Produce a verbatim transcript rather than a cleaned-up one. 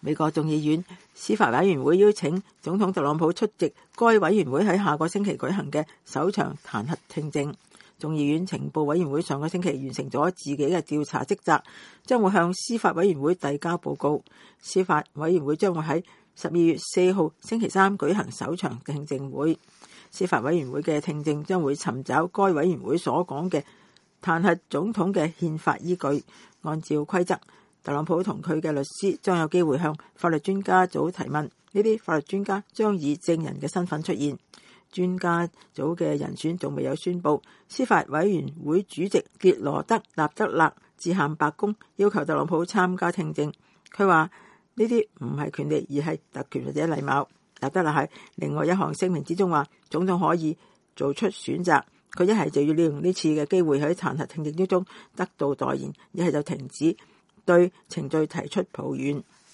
美國眾議院司法委員會邀請總統特朗普出席該委員會喺下個星期舉行嘅首場彈劾聽證。眾議院情報委員會上個星期完成咗自己嘅調查職責，將會向司法委員會遞交報告。司法委員會將會喺十二月四號星期三舉行首場聽證會。司法委員會嘅聽證將會尋找該委員會所講嘅彈劾總統嘅憲法依據。按照規則，特朗普同佢嘅律師將有機會向法律專家組提問，呢啲法律專家將以證人嘅身份出現。專家組嘅人選仲未有宣布。司法委員會主席傑羅德·納德勒致函白宮，要求特朗普參加聽證。佢話呢啲唔係權利，而係特權或者禮貌。納德勒喺另外一項聲明之中話，總統可以做出選擇，佢一係就要利用呢次嘅機會喺彈劾聽證之中得到代言，一係就停止對程序提出抱怨。